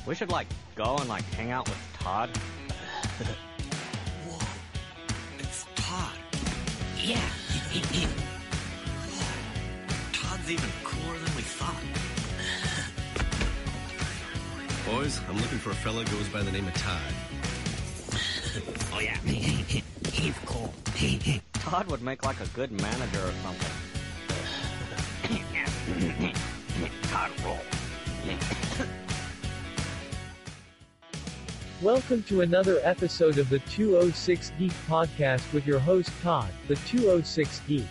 We should, go and, hang out with Todd. Whoa. It's Todd. Yeah. Todd's even cooler than we thought. Boys, I'm looking for a fella who goes by the name of Todd. Oh, yeah. He's cool. Todd would make, a good manager or something. Todd roll. Welcome to another episode of the 206 Geek Podcast with your host Todd, the 206 Geek.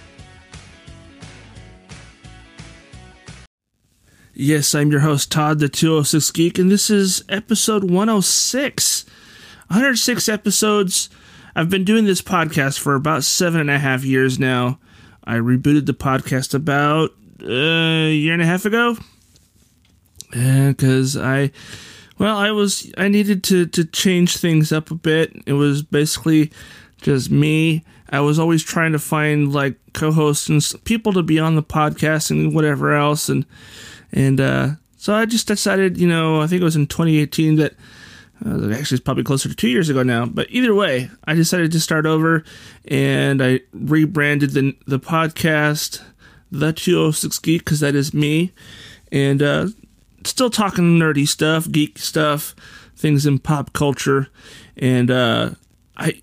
Yes, I'm your host Todd, the 206 Geek, and this is episode 106. 106 episodes. I've been doing this podcast for about 7.5 years now. I rebooted the podcast about a year and a half ago. Because I needed to change things up a bit. It was basically just me. I was always trying to find co-hosts and people to be on the podcast and whatever else. And so I just decided, I think it was in 2018 that, actually it's probably closer to 2 years ago now. But either way, I decided to start over and I rebranded the podcast, The 206 Geek, because that is me. And, still talking nerdy stuff, geek stuff, things in pop culture, and I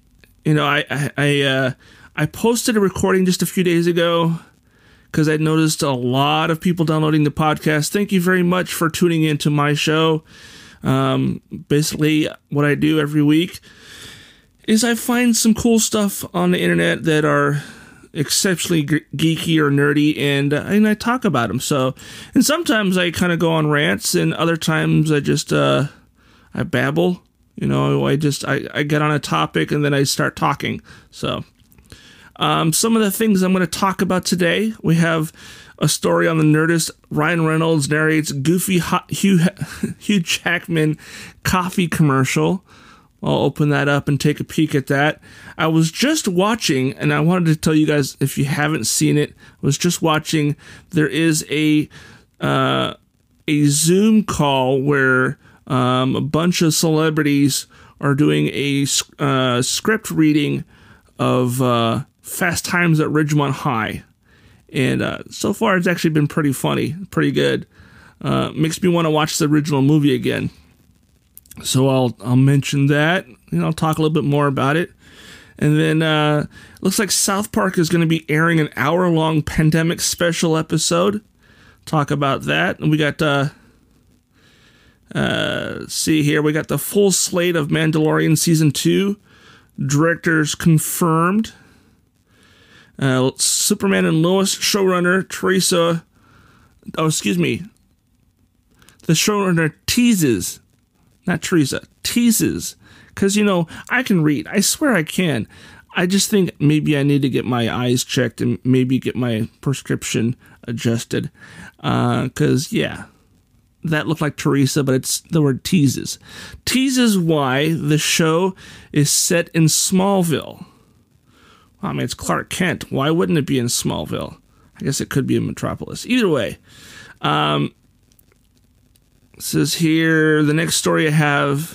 posted a recording just a few days ago because I noticed a lot of people downloading the podcast. Thank you very much for tuning into my show. Basically, what I do every week is I find some cool stuff on the internet that are exceptionally geeky or nerdy, and I talk about them. So, and sometimes I kind of go on rants, and other times I just I babble. I get on a topic and then I start talking. So, some of the things I'm going to talk about today, we have a story on the Nerdist. Ryan Reynolds narrates goofy Hugh Jackman coffee commercial. I'll open that up and take a peek at that. I was just watching, and I wanted to tell you guys, if you haven't seen it, I was just watching, there is a Zoom call where a bunch of celebrities are doing a script reading of Fast Times at Ridgemont High. And so far, it's actually been pretty funny, pretty good. Makes me want to watch the original movie again. So I'll mention that, I'll talk a little bit more about it. And then looks like South Park is going to be airing an hour-long pandemic special episode. Talk about that. And we got, see here, we got the full slate of Mandalorian Season 2. Directors confirmed. Superman and Lois showrunner Teresa, the showrunner teases, not Teresa, teases, because, I can read. I swear I can. I just think maybe I need to get my eyes checked and maybe get my prescription adjusted. Because, that looked like Teresa, but it's the word teases. Teases why the show is set in Smallville. Well, I mean, it's Clark Kent. Why wouldn't it be in Smallville? I guess it could be in Metropolis. Either way. It says here, the next story I have,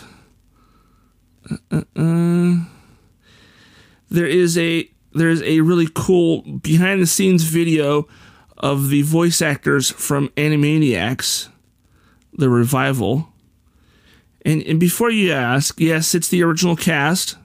there is a really cool behind the scenes video of the voice actors from Animaniacs, the revival. And before you ask, yes, it's the original cast.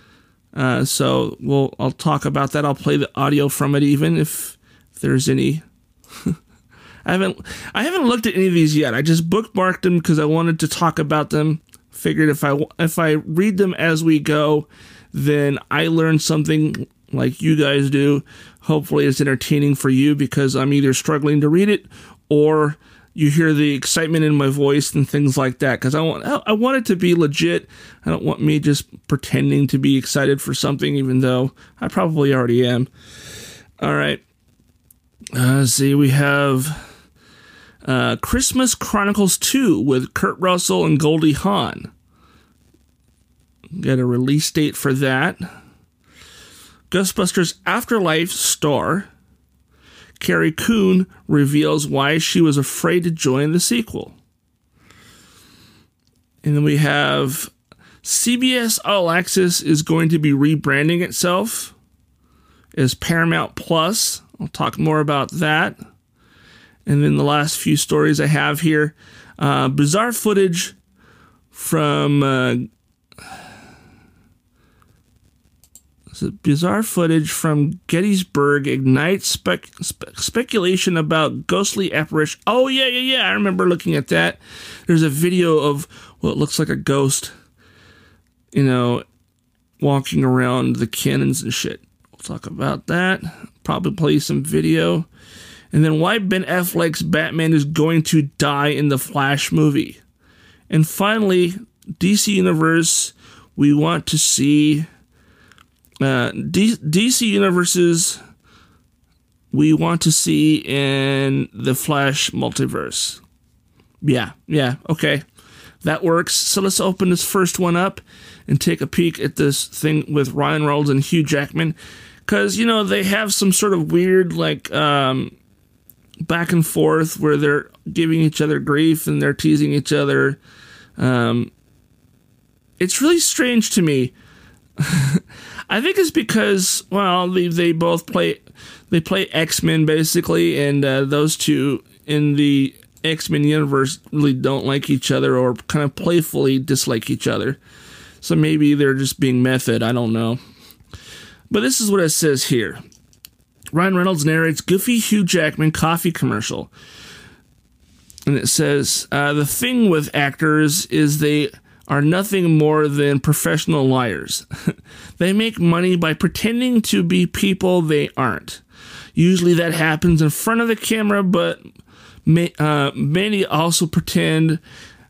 So I'll talk about that. I'll play the audio from it, even if there's any. I haven't looked at any of these yet. I just bookmarked them because I wanted to talk about them. Figured if I read them as we go, then I learn something like you guys do. Hopefully it's entertaining for you because I'm either struggling to read it or you hear the excitement in my voice and things like that. Because I want it to be legit. I don't want me just pretending to be excited for something, even though I probably already am. All right. Let's see. We have Christmas Chronicles 2 with Kurt Russell and Goldie Hawn. Got a release date for that. Ghostbusters Afterlife star Carrie Coon reveals why she was afraid to join the sequel. And then we have CBS All Access is going to be rebranding itself as Paramount Plus. I'll talk more about that. And then the last few stories I have here. Bizarre footage from... bizarre footage from Gettysburg ignites speculation about ghostly apparition. Oh, yeah. I remember looking at that. There's a video of what looks like a ghost, walking around the cannons and shit. We'll talk about that. Probably play some video. And then why Ben Affleck's Batman is going to die in the Flash movie. And finally, DC Universe, we want to see... DC Universes we want to see in the Flash multiverse. Yeah, okay. That works. So let's open this first one up and take a peek at this thing with Ryan Reynolds and Hugh Jackman. Because, they have some sort of weird, back and forth where they're giving each other grief and they're teasing each other. It's really strange to me. I think it's because, they both play X-Men basically, and those two in the X-Men universe really don't like each other or kind of playfully dislike each other. So maybe they're just being method, I don't know. But this is what it says here. Ryan Reynolds narrates goofy Hugh Jackman coffee commercial. And it says, the thing with actors is they are nothing more than professional liars. They make money by pretending to be people they aren't. Usually that happens in front of the camera, but many also present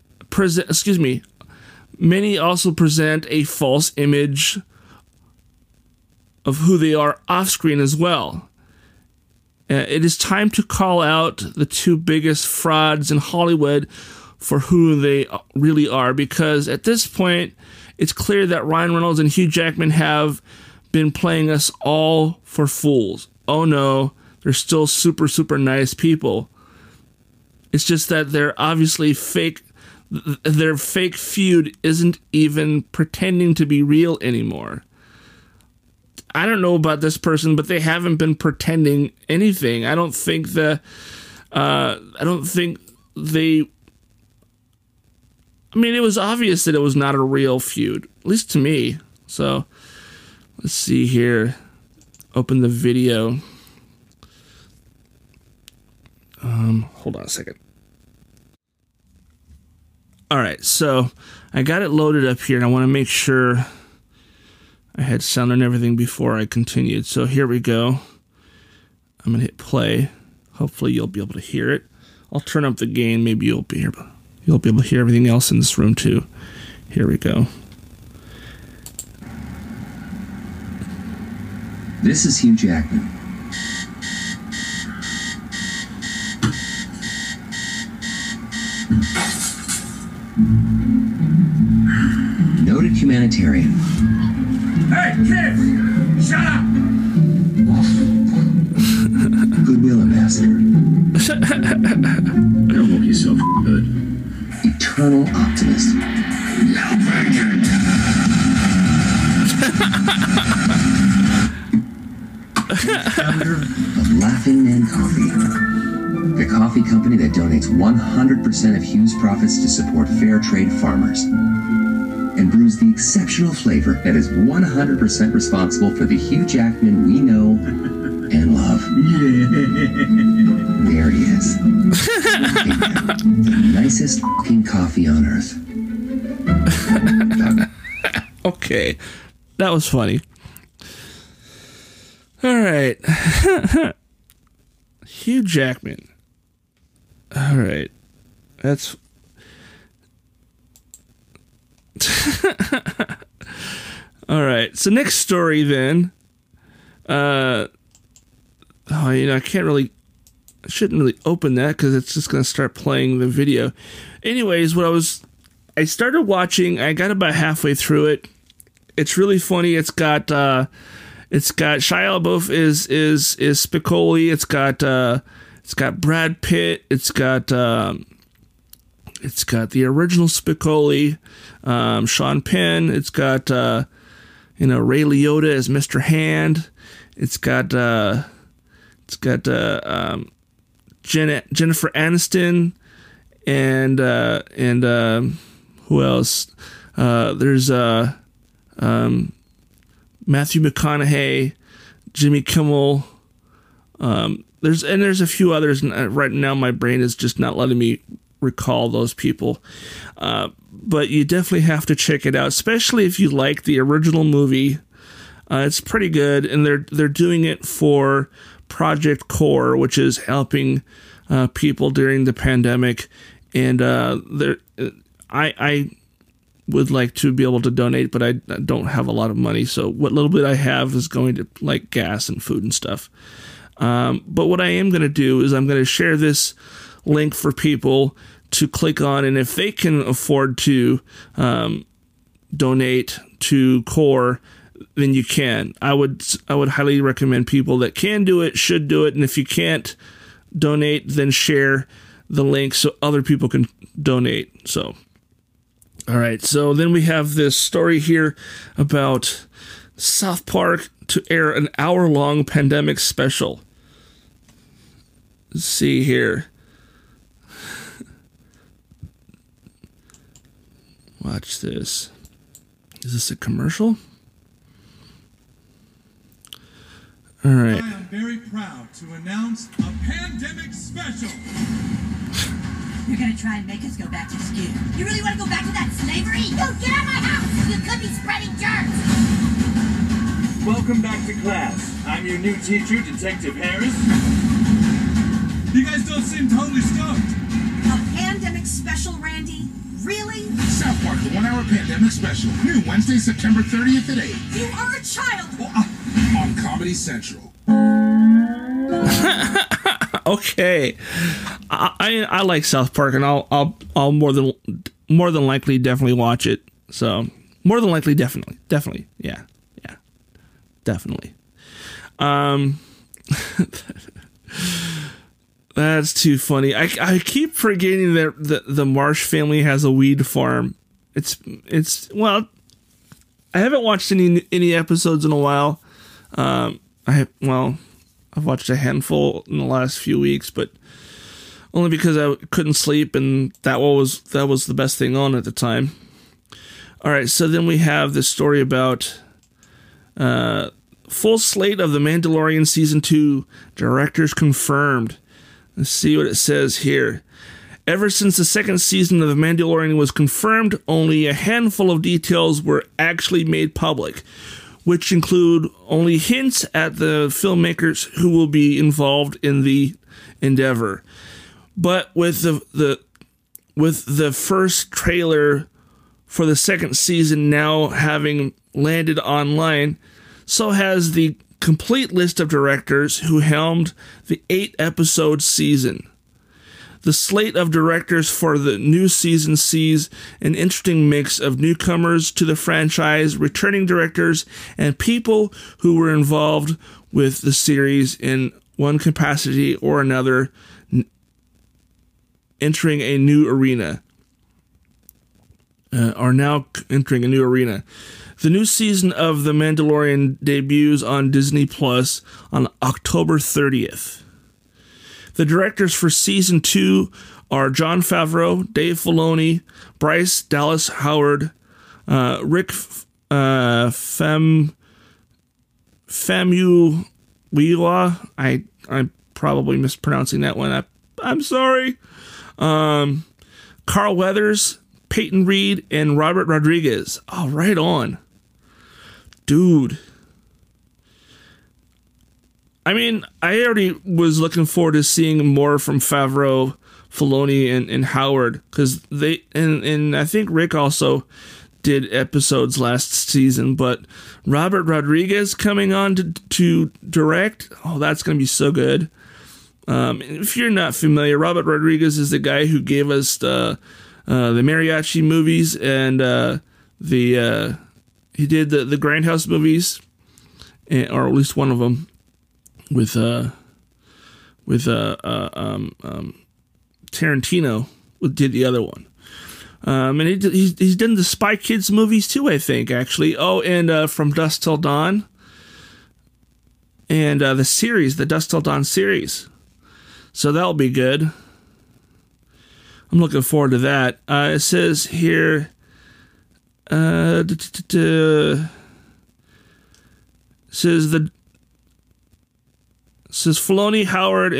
a false image of who they are off screen as well. It is time to call out the two biggest frauds in Hollywood for who they really are, because at this point, it's clear that Ryan Reynolds and Hugh Jackman have been playing us all for fools. Oh no, they're still super, super nice people. It's just that they're obviously fake. Their fake feud isn't even pretending to be real anymore. I don't know about this person, but they haven't been pretending anything. I don't think they... it was obvious that it was not a real feud, at least to me. So, let's see here. Open the video. Hold on a second. All right, so I got it loaded up here, and I want to make sure I had sound and everything before I continued. So here we go. I'm going to hit play. Hopefully you'll be able to hear it. I'll turn up the gain. Maybe you'll be able to hear everything else in this room too. Here we go. This is Hugh Jackman. Noted humanitarian. Hey, kids! Shut up! Goodwill ambassador. Don't look yourself good. Eternal optimist. Founder of Laughing Man Coffee, the coffee company that donates 100% of Hugh's profits to support fair trade farmers, and brews the exceptional flavor that is 100% responsible for the Hugh Jackman we know and love. There he is. The nicest fucking coffee on earth. Okay, that was funny. All right. Hugh Jackman. All right. That's... All right. So next story then. I shouldn't really open that because it's just going to start playing the video. Anyways, I started watching, I got about halfway through it. It's really funny. It's got Shia LaBeouf is Spicoli. It's got Brad Pitt. It's got It's got the original Spicoli, Sean Penn. It's got Ray Liotta as Mr. Hand. It's got Jennifer Aniston and who else? There's Matthew McConaughey, Jimmy Kimmel. There's a few others. Right now, my brain is just not letting me recall those people. But you definitely have to check it out, especially if you like the original movie. It's pretty good, and they're doing it for Project Core, which is helping people during the pandemic. And I would like to be able to donate, but I don't have a lot of money. So what little bit I have is going to like gas and food and stuff. But what I am going to do is I'm going to share this link for people to click on, and if they can afford to donate to Core, then you can. I would highly recommend people that can do it should do it, and if you can't donate, then share the link so other people can donate. So, all right. So then we have this story here about South Park to air an hour-long pandemic special. Let's see here. Watch this. Is this a commercial? All right. I am very proud to announce a pandemic special. You're gonna try and make us go back to school. You really want to go back to that slavery? Yo, get out of my house! You could be spreading germs! Welcome back to class. I'm your new teacher, Detective Harris. You guys don't seem totally stoked. A pandemic special, Randy? Really? South Park, the 1 hour pandemic special. New Wednesday, September 30th at 8. You are a child! On Comedy Central. Okay. I like South Park, and I'll more than likely definitely watch it. So more than likely, definitely, yeah, definitely. That's too funny. I keep forgetting that the Marsh family has a weed farm. It's well, I haven't watched any episodes in a while. I've watched a handful in the last few weeks, but only because I couldn't sleep, and that was the best thing on at the time. All right, so then we have this story about full slate of The Mandalorian Season 2, directors confirmed. Let's see what it says here. Ever since the second season of The Mandalorian was confirmed, only a handful of details were actually made public, which include only hints at the filmmakers who will be involved in the endeavor. But with the first trailer for the second season now having landed online, so has the complete list of directors who helmed the 8-episode season. The slate of directors for the new season sees an interesting mix of newcomers to the franchise, returning directors, and people who were involved with the series in one capacity or another, entering a new arena. Are now entering a new arena. The new season of The Mandalorian debuts on Disney Plus on October 30th. The directors for Season 2 are Jon Favreau, Dave Filoni, Bryce Dallas Howard, Rick Famuyiwa. I'm probably mispronouncing that one. I'm sorry. Carl Weathers, Peyton Reed, and Robert Rodriguez. Oh, right on. Dude. I mean, I already was looking forward to seeing more from Favreau, Filoni, and Howard, because they and I think Rick also did episodes last season, but Robert Rodriguez coming on to direct, oh, that's going to be so good. If you're not familiar, Robert Rodriguez is the guy who gave us the mariachi movies, and he did the Grindhouse movies, or at least one of them, with Tarantino. did the other one. And he's done the Spy Kids movies too, I think, actually. Oh, and From Dusk Till Dawn. And the series, the Dusk Till Dawn series. So that'll be good. I'm looking forward to that. It says here... says Filoni, Howard,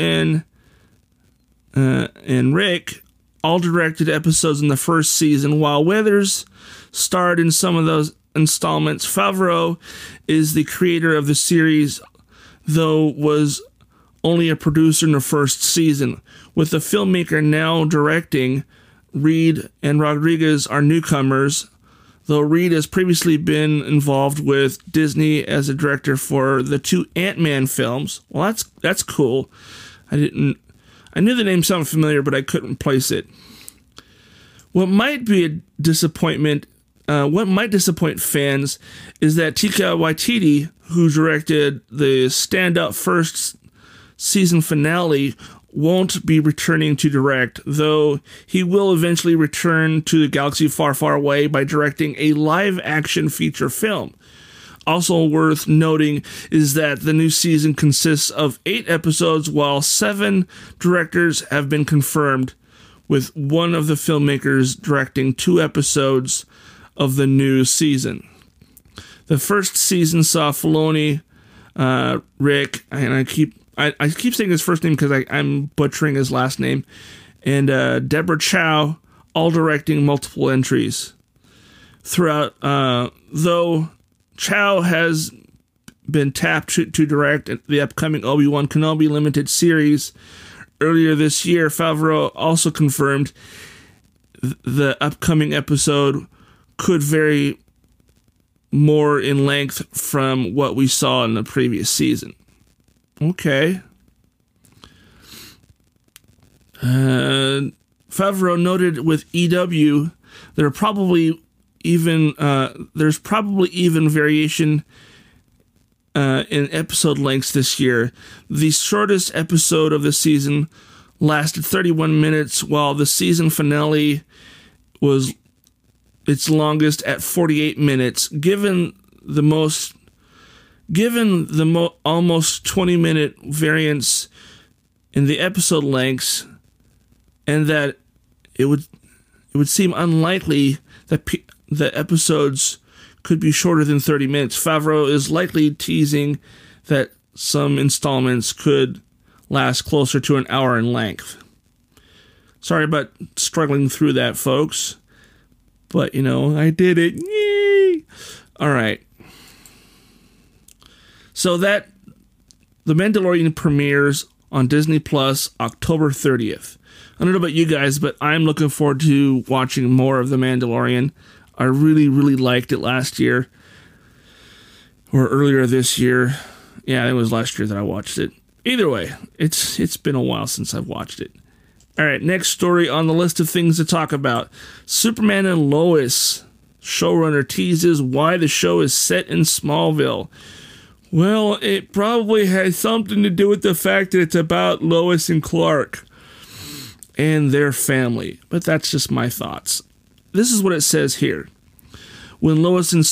and Rick all directed episodes in the first season, while Weathers starred in some of those installments. Favreau is the creator of the series, though was only a producer in the first season. With the filmmaker now directing, Reed and Rodriguez are newcomers, though Reed has previously been involved with Disney as a director for the 2 Ant-Man films. Well, that's cool. I knew the name sounded familiar, but I couldn't place it. What might be a disappointment, what might disappoint fans, is that Taika Waititi, who directed the stand-up first season finale, won't be returning to direct, though he will eventually return to the galaxy far, far away by directing a live-action feature film. Also worth noting is that the new season consists of 8 episodes, while 7 directors have been confirmed, with one of the filmmakers directing 2 episodes of the new season. The first season saw Filoni, Rick, and I keep saying his first name because I'm butchering his last name, and Deborah Chow, all directing multiple entries. Throughout, though Chow has been tapped to direct the upcoming Obi-Wan Kenobi limited series earlier this year, Favreau also confirmed the upcoming episode could vary more in length from what we saw in the previous season. Okay. Favreau noted with EW, there's probably even variation in episode lengths this year. The shortest episode of the season lasted 31 minutes, while the season finale was its longest at 48 minutes. Given the almost 20-minute variance in the episode lengths, and that it would seem unlikely that the episodes could be shorter than 30 minutes, Favreau is likely teasing that some installments could last closer to an hour in length. Sorry about struggling through that, folks. But, I did it. Yay! All right. So The Mandalorian premieres on Disney Plus October 30th. I don't know about you guys, but I'm looking forward to watching more of The Mandalorian. I really, really liked it last year. Or earlier this year. Yeah, it was last year that I watched it. Either way, it's been a while since I've watched it. Alright, next story on the list of things to talk about. Superman and Lois. Showrunner teases why the show is set in Smallville. Well, it probably has something to do with the fact that it's about Lois and Clark and their family. But that's just my thoughts. This is what it says here. When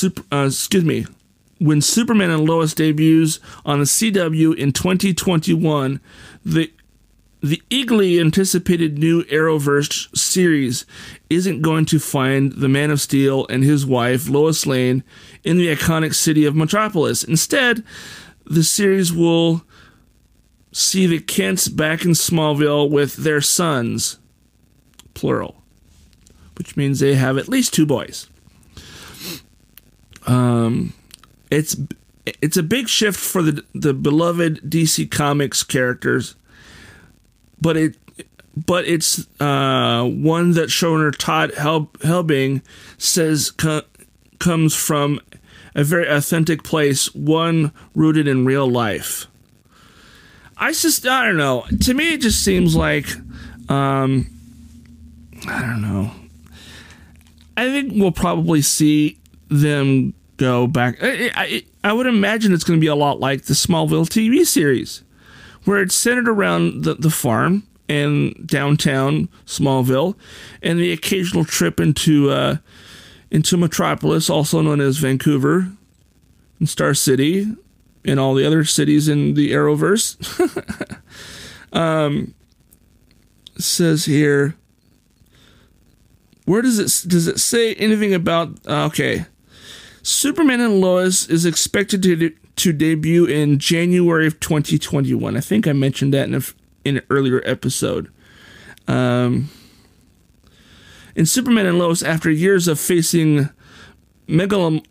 Superman and Lois debuts on the CW in 2021, the eagerly anticipated new Arrowverse series isn't going to find the Man of Steel and his wife, Lois Lane, in the iconic city of Metropolis. Instead, the series will see the Kents back in Smallville with their sons, plural, which means they have at least 2 boys. It's a big shift for the beloved DC Comics characters, but it's one that showrunner Todd Helbing says comes from a very authentic place, one rooted in real life. I don't know. To me, it just seems like, I don't know. I think we'll probably see them go back. I would imagine it's going to be a lot like the Smallville TV series, where it's centered around the farm and downtown Smallville, and the occasional trip into Metropolis, also known as Vancouver, and Star City, and all the other cities in the Arrowverse. It says here, where does it say anything about? Okay, Superman and Lois is expected to debut in January of 2021. I think I mentioned that in an earlier episode. In Superman and Lois, after years of facing megalomaniacal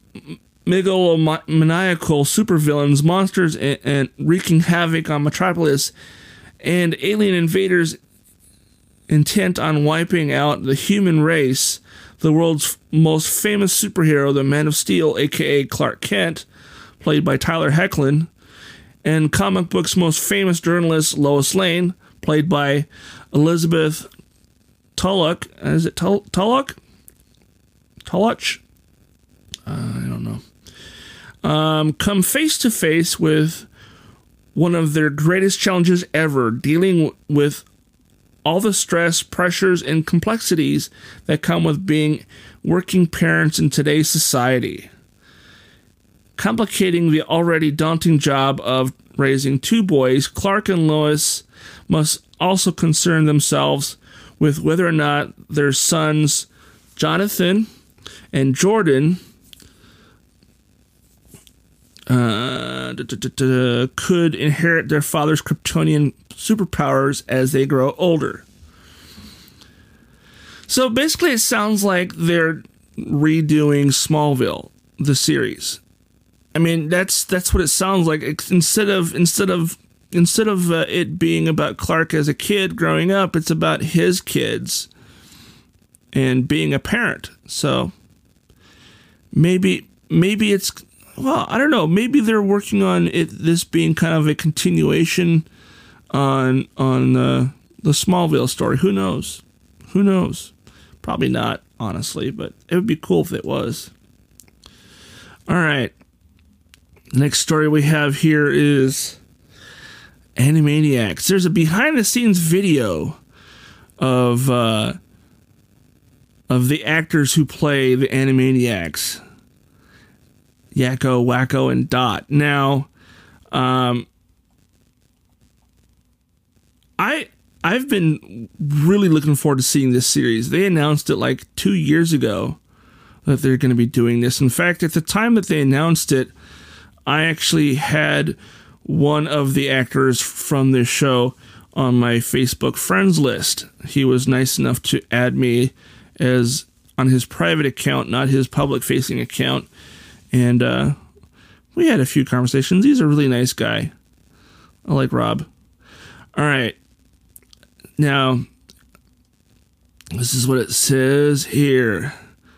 supervillains, monsters, and wreaking havoc on Metropolis, and alien invaders intent on wiping out the human race, the world's most famous superhero, the Man of Steel, aka Clark Kent, played by Tyler Hoechlin, and comic books' most famous journalist, Lois Lane, played by Elizabeth Tulloch. Is it Tulloch? Tulloch? I don't know. Come face to face with one of their greatest challenges ever, dealing with all the stress, pressures, and complexities that come with being working parents in today's society. Complicating the already daunting job of raising two boys, Clark and Lois must also concern themselves with whether or not their sons, Jonathan and Jordan, could inherit their father's Kryptonian superpowers as they grow older. So basically it sounds like they're redoing Smallville, the series. I mean, that's what it sounds like. Instead of it being about Clark as a kid growing up, it's about his kids and being a parent. So maybe it's, well, I don't know. Maybe they're working on this being kind of a continuation on the Smallville story. Who knows? Probably not, honestly, but it would be cool if it was. All right. Next story we have here is Animaniacs. There's a behind-the-scenes video of the actors who play the Animaniacs, Yakko, Wacko, and Dot. Now, I've been really looking forward to seeing this series. They announced it like 2 years ago that they're going to be doing this. In fact, at the time that they announced it, I actually had one of the actors from this show on my Facebook friends list. He was nice enough to add me as on his private account, not his public-facing account. And we had a few conversations. He's a really nice guy. I like Rob. All right. Now, this is what it says here.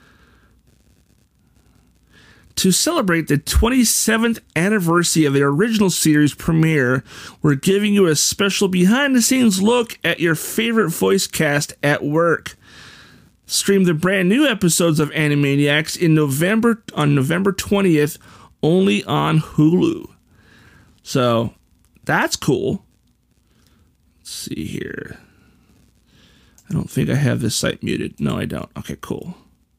To celebrate the 27th anniversary of the original series premiere, we're giving you a special behind-the-scenes look at your favorite voice cast at work. Stream the brand new episodes of Animaniacs on November 20th, only on Hulu. So, that's cool. Let's see here. I don't think I have this site muted. No, I don't. Okay, cool.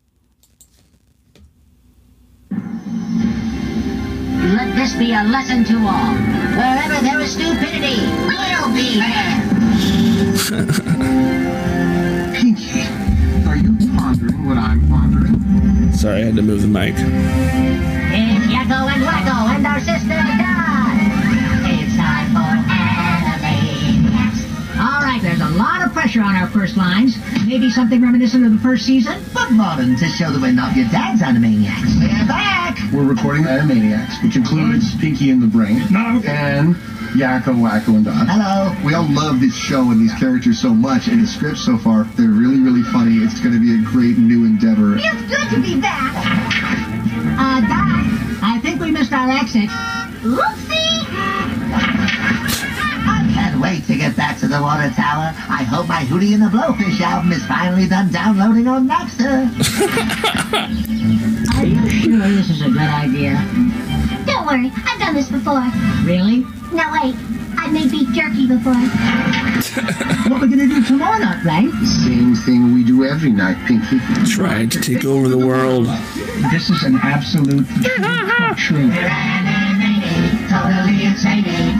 Let this be a lesson to all. Wherever there is stupidity, we'll be there. Pinky, are you pondering what I'm pondering? Sorry, I had to move the mic. It's Yakko and Wacko and our sister Dot. It's time for Animaniacs. All right, there's a lot of pressure on our first lines. Maybe something reminiscent of the first season, but modern to show that we're not your dad's Animaniacs. We're back. We're recording Animaniacs, which includes Pinky and the Brain, and Yakko, Wacko, and Dot. Hello. We all love this show and these characters so much, and the scripts so far, they're really, really funny. It's going to be a great new endeavor. Feels good to be back. Dot, I think we missed our exit. Oopsie! I can't wait to get back to the water tower. I hope my Hootie and the Blowfish album is finally done downloading on Napster. Are you sure this is a good idea? Don't worry, I've done this before. Really? No, wait. I made beef jerky before. What we're gonna do tomorrow night, Frank? Same thing we do every night, Pinky. Trying to take over the world. This is an absolute truth. Totally insane.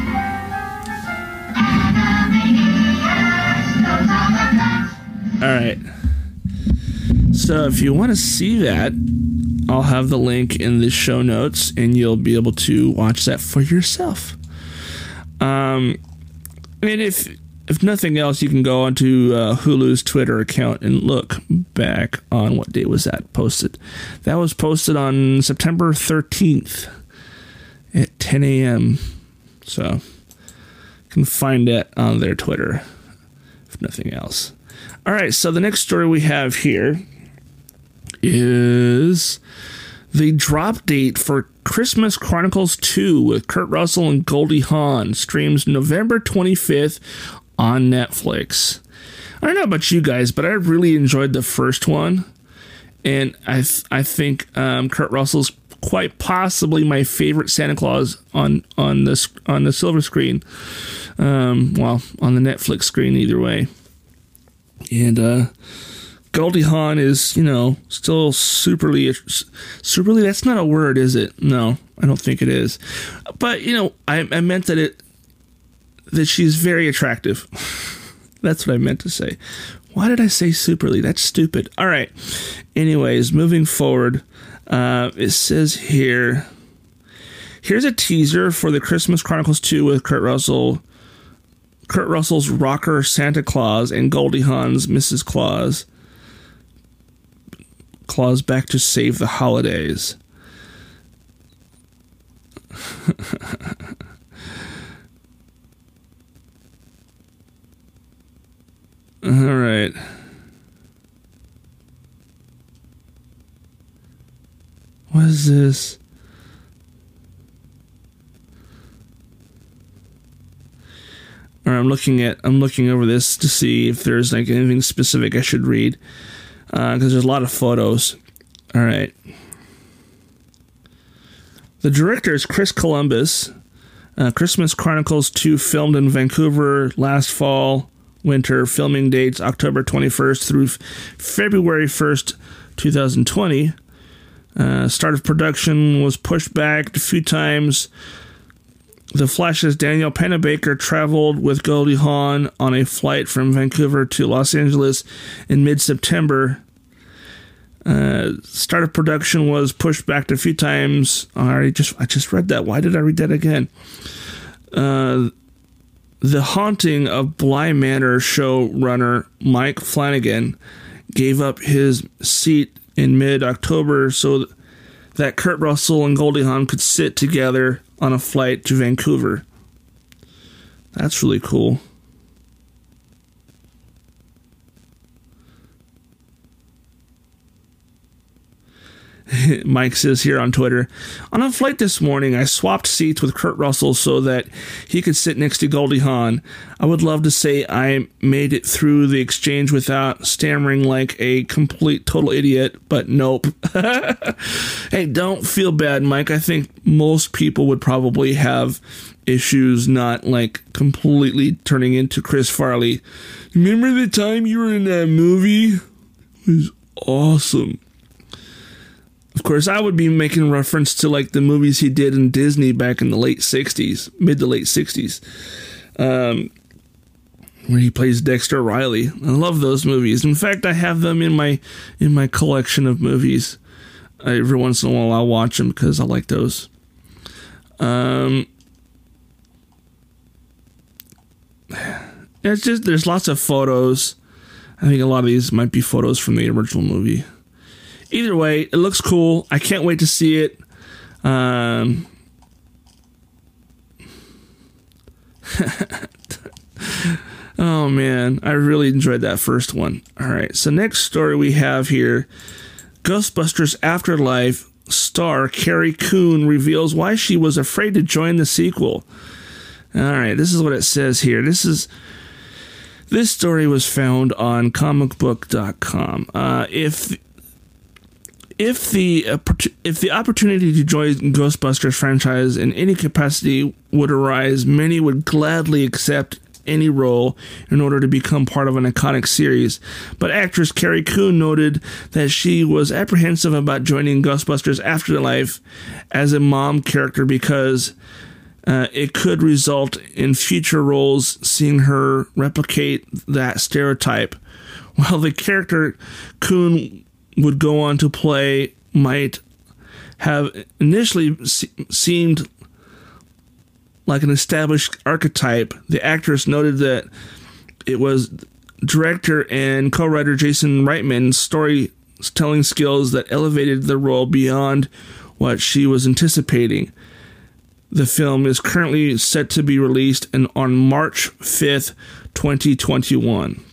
All right. So if you want to see that, I'll have the link in the show notes, and you'll be able to watch that for yourself. And if nothing else, you can go onto Hulu's Twitter account and look back on what day was that posted. That was posted on September 13th at 10 a.m. So you can find it on their Twitter, if nothing else. All right, so the next story we have here is the drop date for Christmas Chronicles 2 with Kurt Russell and Goldie Hawn streams November 25th on Netflix. I don't know about you guys, but I really enjoyed the first one, and I think Kurt Russell's quite possibly my favorite Santa Claus on the silver screen. Well, on the Netflix screen, either way. And Goldie Hawn is, still superly, that's not a word, is it? No, I don't think it is. But, I meant that she's very attractive. That's what I meant to say. Why did I say superly? That's stupid. All right. Anyways, moving forward, it says here, here's a teaser for the Christmas Chronicles 2 with Kurt Russell's rocker Santa Claus and Goldie Hawn's Mrs. Claus back to save the holidays. All right. What is this? Or I'm looking over this to see if there's like anything specific I should read, because there's a lot of photos. All right. The director is Chris Columbus. Christmas Chronicles 2 filmed in Vancouver last winter. Filming dates October 21st through February 1st, 2020. Start of production was pushed back a few times. The Flash's Danielle Panabaker traveled with Goldie Hawn on a flight from Vancouver to Los Angeles in mid-September. Start of production was pushed back a few times. I just read that. Why did I read that again? The Haunting of Bly Manor showrunner Mike Flanagan gave up his seat in mid-October so that Kurt Russell and Goldie Hawn could sit together on a flight to Vancouver. That's really cool. Mike says here on Twitter, on a flight this morning, I swapped seats with Kurt Russell so that he could sit next to Goldie Hawn. I would love to say I made it through the exchange without stammering like a complete total idiot, but nope. Hey, don't feel bad, Mike. I think most people would probably have issues not like completely turning into Chris Farley. Remember the time you were in that movie? It was awesome. Of course, I would be making reference to like the movies he did in Disney back in the late 60s, mid to late 60s, where he plays Dexter Riley. I love those movies. In fact, I have them in my collection of movies. Every once in a while, I'll watch them because I like those. It's just there's lots of photos. I think a lot of these might be photos from the original movie. Either way, it looks cool. I can't wait to see it. Oh, man. I really enjoyed that first one. All right. So next story we have here. Ghostbusters Afterlife star Carrie Coon reveals why she was afraid to join the sequel. All right. This is what it says here. This story was found on comicbook.com. if the opportunity to join Ghostbusters franchise in any capacity would arise, many would gladly accept any role in order to become part of an iconic series. But actress Carrie Coon noted that she was apprehensive about joining Ghostbusters Afterlife as a mom character because it could result in future roles seeing her replicate that stereotype. While the character Coon would go on to play might have initially seemed like an established archetype, the actress noted that it was director and co-writer Jason Reitman's storytelling skills that elevated the role beyond what she was anticipating. The film is currently set to be released on March 5th, 2021.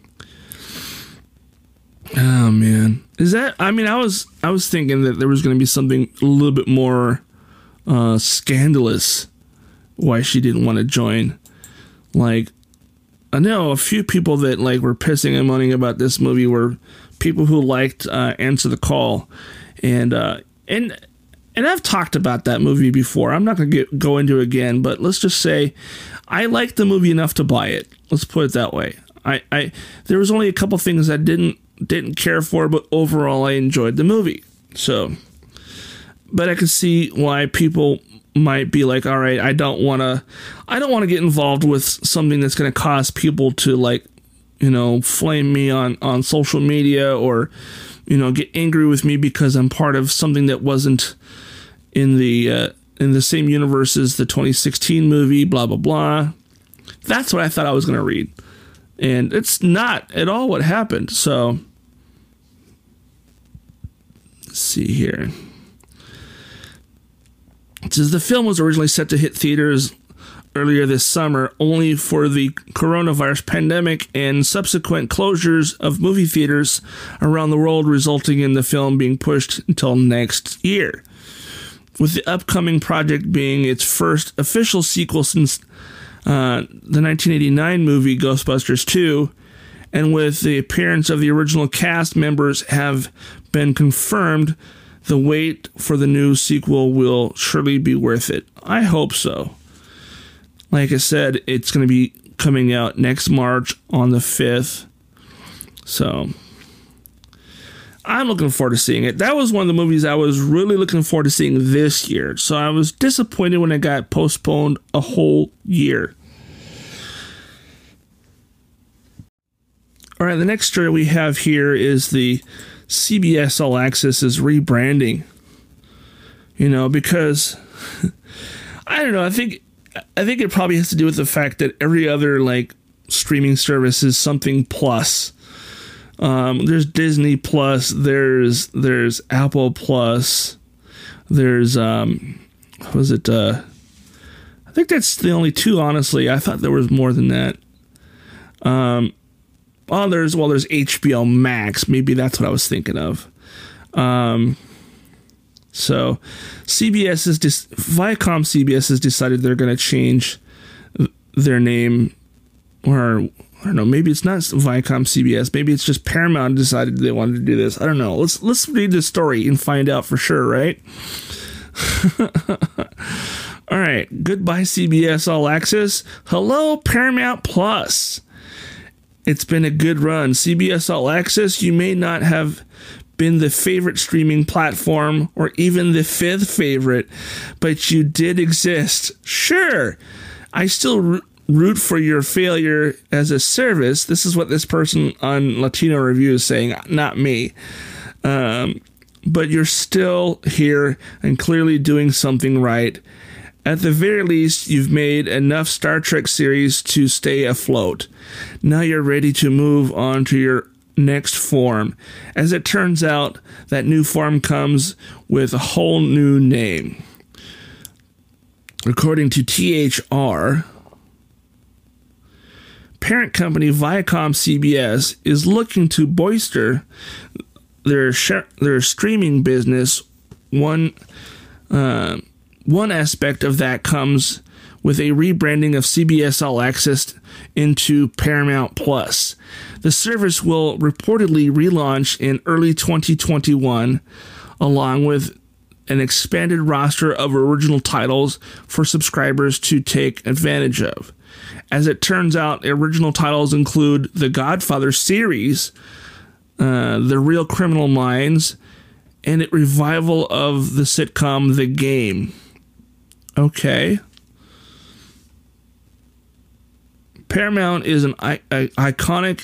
Oh man, I was thinking that there was going to be something a little bit more scandalous why she didn't want to join. Like, I know a few people that like were pissing and moaning about this movie were people who liked Answer the Call, and I've talked about that movie before. I'm not going to go into it again, but let's just say I liked the movie enough to buy it. Let's put it that way. There was only a couple things I didn't care for, but overall I enjoyed the movie. So, but I can see why people might be like, all right, I don't want to get involved with something that's going to cause people to like, flame me on social media or, get angry with me because I'm part of something that wasn't in the same universe as the 2016 movie, blah, blah, blah. That's what I thought I was going to read. And it's not at all what happened. So, let's see here. It says the film was originally set to hit theaters earlier this summer, only for the coronavirus pandemic and subsequent closures of movie theaters around the world, resulting in the film being pushed until next year. With the upcoming project being its first official sequel since the 1989 movie Ghostbusters 2, and with the appearance of the original cast members have been confirmed, the wait for the new sequel will surely be worth it. I hope so. Like I said, it's going to be coming out next March on the 5th. So, I'm looking forward to seeing it. That was one of the movies I was really looking forward to seeing this year. So, I was disappointed when it got postponed a whole year. All right, the next story we have here is the CBS All Access is rebranding. Because I don't know, I think it probably has to do with the fact that every other like streaming service is something plus. There's Disney Plus, there's Apple Plus, there's I think that's the only two, honestly. I thought there was more than that. There's HBO Max. Maybe that's what I was thinking of. So Viacom CBS has decided they're going to change their name, or I don't know, maybe it's not Viacom CBS, maybe it's just Paramount decided they wanted to do this. I don't know. Let's read the story and find out for sure, right? All right. Goodbye CBS All Access. Hello Paramount Plus. It's been a good run. CBS All Access, you may not have been the favorite streaming platform or even the 5th favorite, but you did exist. Sure, I still root for your failure as a service. This is what this person on Latino Review is saying, not me. But you're still here and clearly doing something right. At the very least, you've made enough Star Trek series to stay afloat. Now you're ready to move on to your next form. As it turns out, that new form comes with a whole new name. According to THR, parent company Viacom CBS is looking to bolster their streaming business. One aspect of that comes with a rebranding of CBS All Access into Paramount Plus. The service will reportedly relaunch in early 2021 along with an expanded roster of original titles for subscribers to take advantage of. As it turns out, original titles include the Godfather series, The Real Criminal Minds, and a revival of the sitcom The Game. Okay. Paramount is an iconic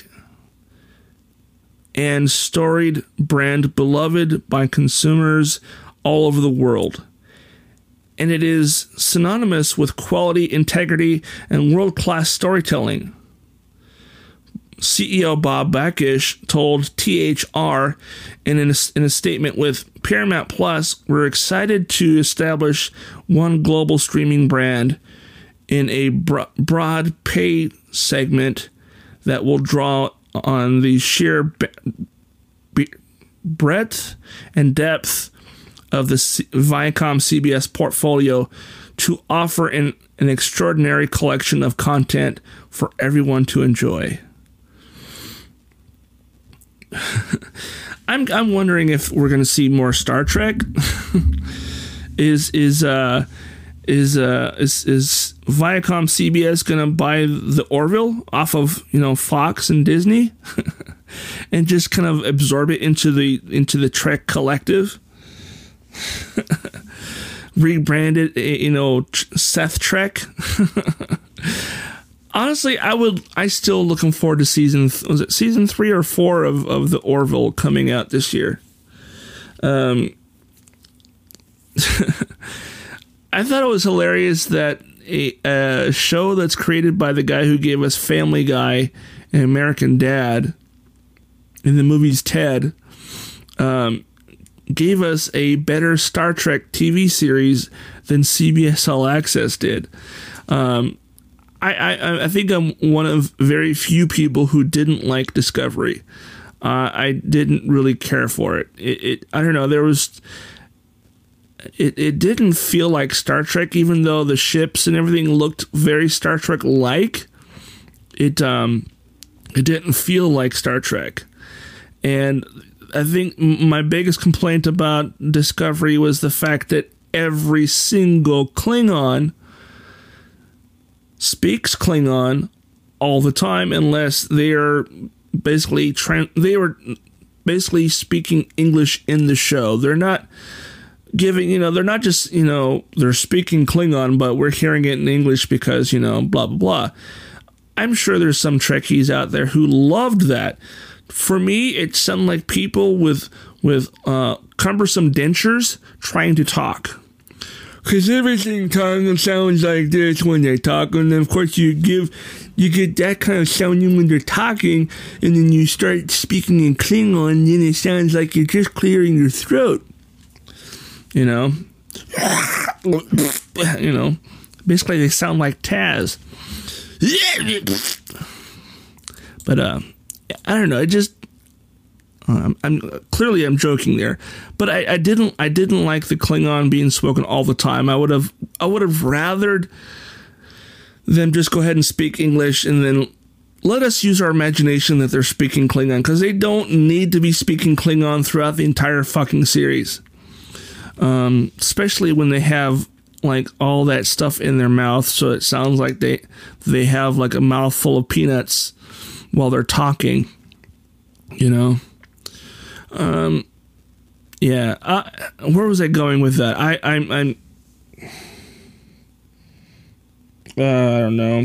and storied brand beloved by consumers all over the world. And it is synonymous with quality, integrity, and world-class storytelling. CEO Bob Bakish told THR in a statement, with Paramount Plus, we're excited to establish one global streaming brand in a broad pay segment that will draw on the sheer breadth and depth of the Viacom CBS portfolio to offer an extraordinary collection of content for everyone to enjoy. I'm wondering if we're going to see more Star Trek. Is Viacom CBS going to buy the Orville off of Fox and Disney and just kind of absorb it into the Trek collective? Rebrand it, Seth Trek. Honestly, I still looking forward to season 3 or 4 of the Orville coming out this year. I thought it was hilarious that a show that's created by the guy who gave us Family Guy and American Dad in the movies Ted, gave us a better Star Trek TV series than CBS All Access did. I think I'm one of very few people who didn't like Discovery. I didn't really care for it. I don't know. It didn't feel like Star Trek, even though the ships and everything looked very Star Trek-like. It didn't feel like Star Trek. And I think my biggest complaint about Discovery was the fact that every single Klingon speaks Klingon all the time, unless they are basically speaking English in the show. They're not giving, they're not just, they're speaking Klingon, but we're hearing it in English because, blah, blah, blah. I'm sure there's some Trekkies out there who loved that. For me, it sounded like people with cumbersome dentures trying to talk. Because everything sounds like this when they talk, and then of course you get that kind of sounding when they're talking, and then you start speaking in Klingon, and then it sounds like you're just clearing your throat. Basically they sound like Taz. But I don't know. It just I'm joking there, but I didn't like the Klingon being spoken all the time. I would have rathered them just go ahead and speak English and then let us use our imagination that they're speaking Klingon, because they don't need to be speaking Klingon throughout the entire fucking series. Especially when they have like all that stuff in their mouth, so it sounds like they have like a mouthful of peanuts while they're talking, where was I going with that? I don't know.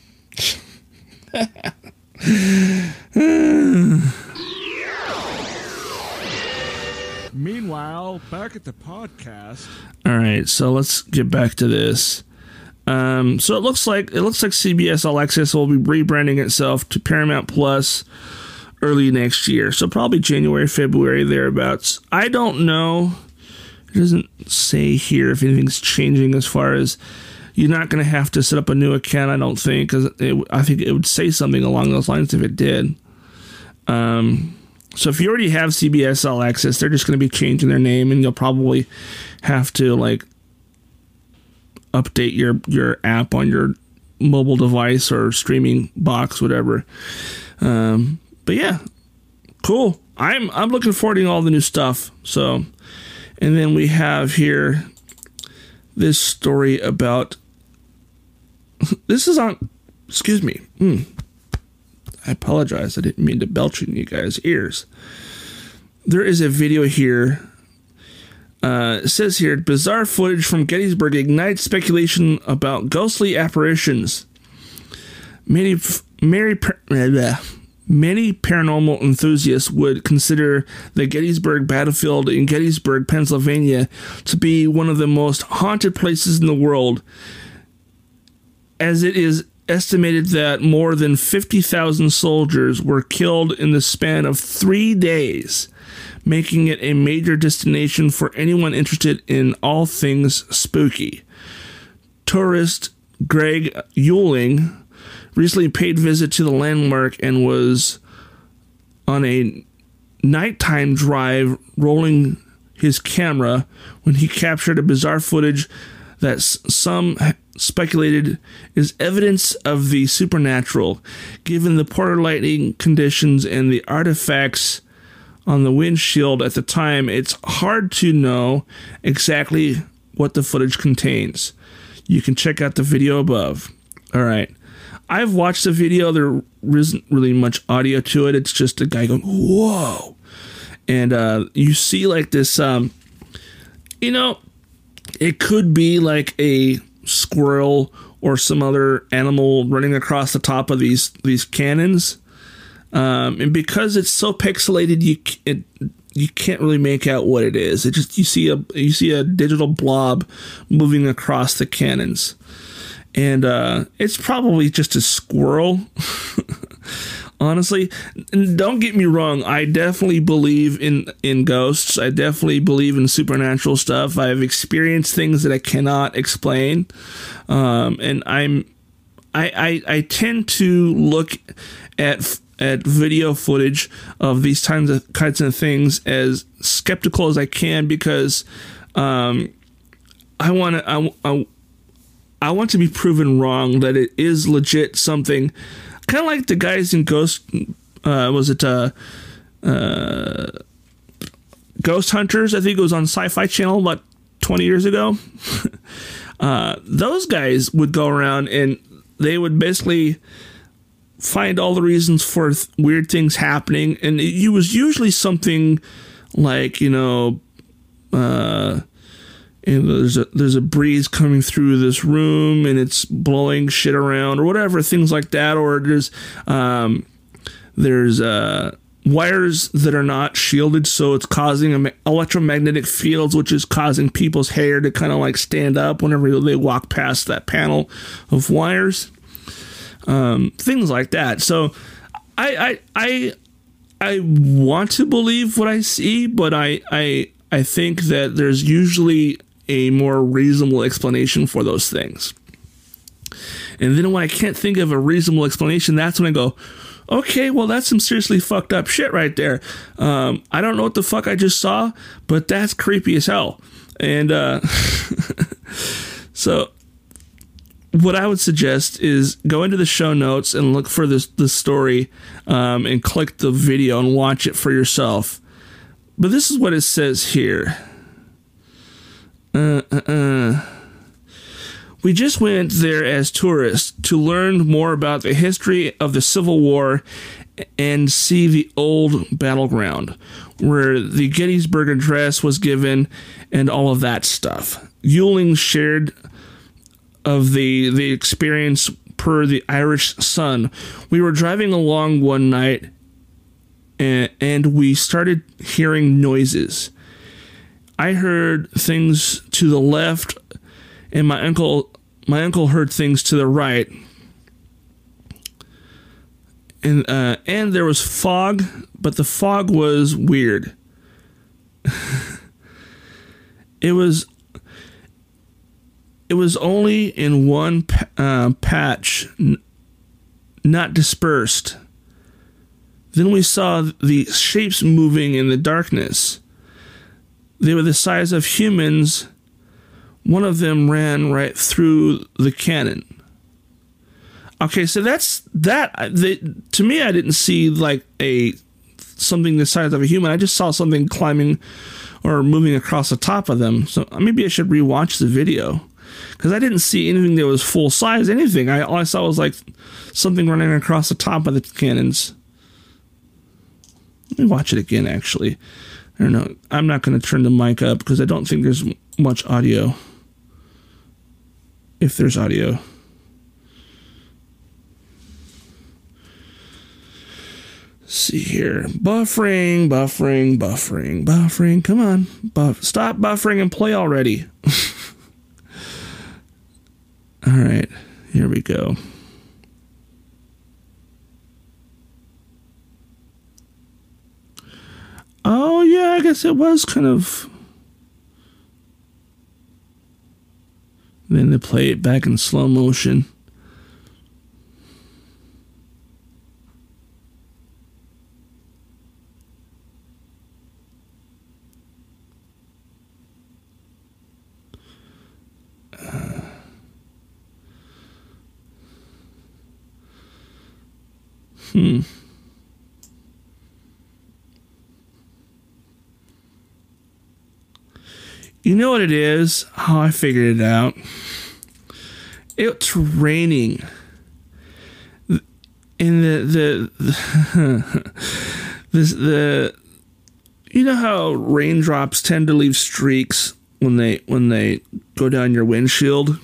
Meanwhile, back at the podcast. All right, so let's get back to this. So it looks like CBS All Access will be rebranding itself to Paramount Plus early next year. So probably January, February, thereabouts. I don't know. It doesn't say here if anything's changing as far as you're not going to have to set up a new account, I don't think, because I think it would say something along those lines if it did. So if you already have CBS All Access, they're just going to be changing their name, and you'll probably have to like update your app on your mobile device or streaming box, whatever. But yeah, cool. I'm looking forward to all the new stuff. So And then we have here this story about, this is on, excuse me. I apologize. I didn't mean to belch in you guys' ears. There is a video here. It says here, bizarre footage from Gettysburg ignites speculation about ghostly apparitions. Many paranormal enthusiasts would consider the Gettysburg battlefield in Gettysburg, Pennsylvania, to be one of the most haunted places in the world, as it is estimated that more than 50,000 soldiers were killed in the span of 3 days, making it a major destination for anyone interested in all things spooky. Tourist Greg Euling recently paid visit to the landmark and was on a nighttime drive rolling his camera when he captured a bizarre footage that some speculated is evidence of the supernatural. Given the poor lighting conditions and the artifacts on the windshield at the time, it's hard to know exactly what the footage contains. You can check out the video above. All right. I've watched the video. There isn't really much audio to it. It's just a guy going, whoa. And you see like this, it could be like a squirrel or some other animal running across the top of these cannons. And because it's so pixelated, you can't really make out what it is. It just you see a digital blob moving across the cannons. And it's probably just a squirrel, honestly. And don't get me wrong, I definitely believe in ghosts. I definitely believe in supernatural stuff. I've experienced things that I cannot explain, and I tend to look at video footage of these kinds of things as skeptical as I can, because I want to be proven wrong, that it is legit something. Kind of like the guys in Ghost, Ghost Hunters? I think it was on Sci-Fi Channel about 20 years ago. Those guys would go around and they would basically find all the reasons for weird things happening. And it was usually something like, and there's a breeze coming through this room and it's blowing shit around or whatever, things like that. Or there's wires that are not shielded, so it's causing electromagnetic fields, which is causing people's hair to kind of like stand up whenever they walk past that panel of wires. Things like that. So I want to believe what I see, but I think that there's usually a more reasonable explanation for those things. And then when I can't think of a reasonable explanation, that's when I go, okay, well, that's some seriously fucked up shit right there. I don't know what the fuck I just saw, but that's creepy as hell. And so what I would suggest is go into the show notes and look for this story, and click the video and watch it for yourself. But this is what it says here. We just went there as tourists to learn more about the history of the Civil War and see the old battleground where the Gettysburg Address was given and all of that stuff. Euling shared of the experience per the Irish Sun. We were driving along one night and we started hearing noises. I heard things to the left, and my uncle heard things to the right. And there was fog, but the fog was weird. It was only in one patch, not dispersed. Then we saw the shapes moving in the darkness. They were the size of humans. One of them ran right through the cannon. Okay, so that's that. To me, I didn't see like a something the size of a human. I just saw something climbing or moving across the top of them. So maybe I should rewatch the video, because I didn't see anything that was full size, anything. All I saw was like something running across the top of the cannons. Let me watch it again, actually. I don't know. I'm not going to turn the mic up because I don't think there's much audio. If there's audio. Let's see here. Buffering. Come on. Stop buffering and play already. All right. Here we go. Oh, yeah, I guess it was kind of... Then they play it back in slow motion. You know what it is? Oh, I figured it out. It's raining. And the you know how raindrops tend to leave streaks when they go down your windshield?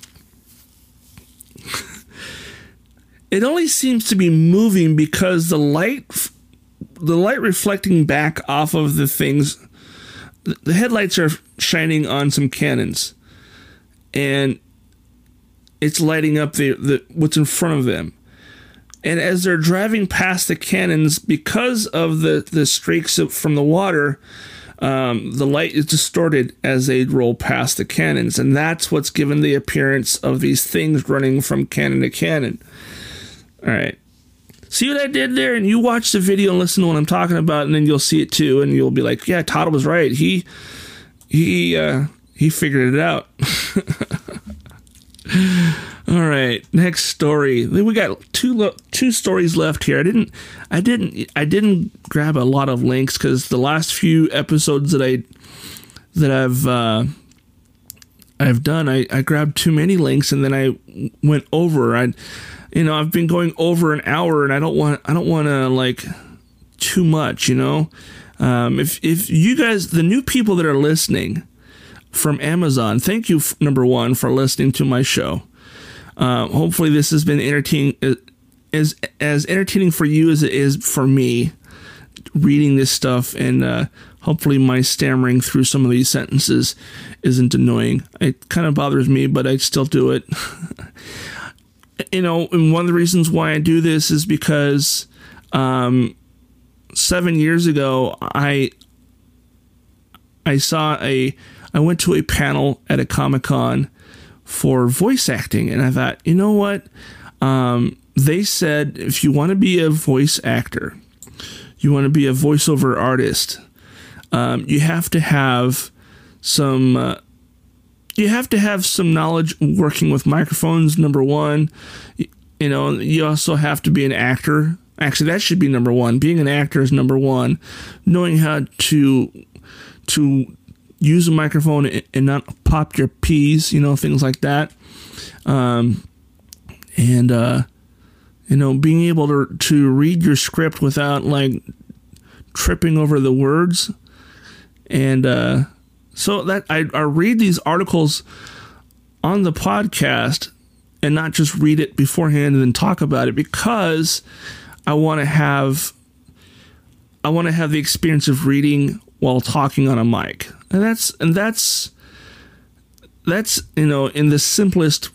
It only seems to be moving because the light reflecting back off of the things. The headlights are shining on some cannons, and it's lighting up the what's in front of them. And as they're driving past the cannons, because of the streaks from the water, the light is distorted as they roll past the cannons, and that's what's given the appearance of these things running from cannon to cannon. All right. See what I did there? And you watch the video and listen to what I'm talking about, and then you'll see it too, and you'll be like, yeah, Todd was right. He figured it out. All right, next story. We got two stories left here. I didn't grab a lot of links because the last few episodes that I've done, I grabbed too many links, and then I went over. I've been going over an hour, and I don't want to like too much, If you guys, the new people that are listening from Amazon, thank you, number one, for listening to my show. Hopefully this has been entertaining, as entertaining for you as it is for me reading this stuff, and hopefully my stammering through some of these sentences isn't annoying. It kind of bothers me, but I still do it. And one of the reasons why I do this is because 7 years ago, I went to a panel at a Comic-Con for voice acting, and I thought, you know what? They said if you want to be a voice actor, you want to be a voiceover artist, you have to have some knowledge working with microphones, number one. You also have to be an actor. Actually, that should be number one. Being an actor is number one. Knowing how to use a microphone and not pop your P's, things like that. Being able to read your script without like tripping over the words. And so that I read these articles on the podcast and not just read it beforehand and then talk about it, because I want to have the experience of reading while talking on a mic. And that's in the simplest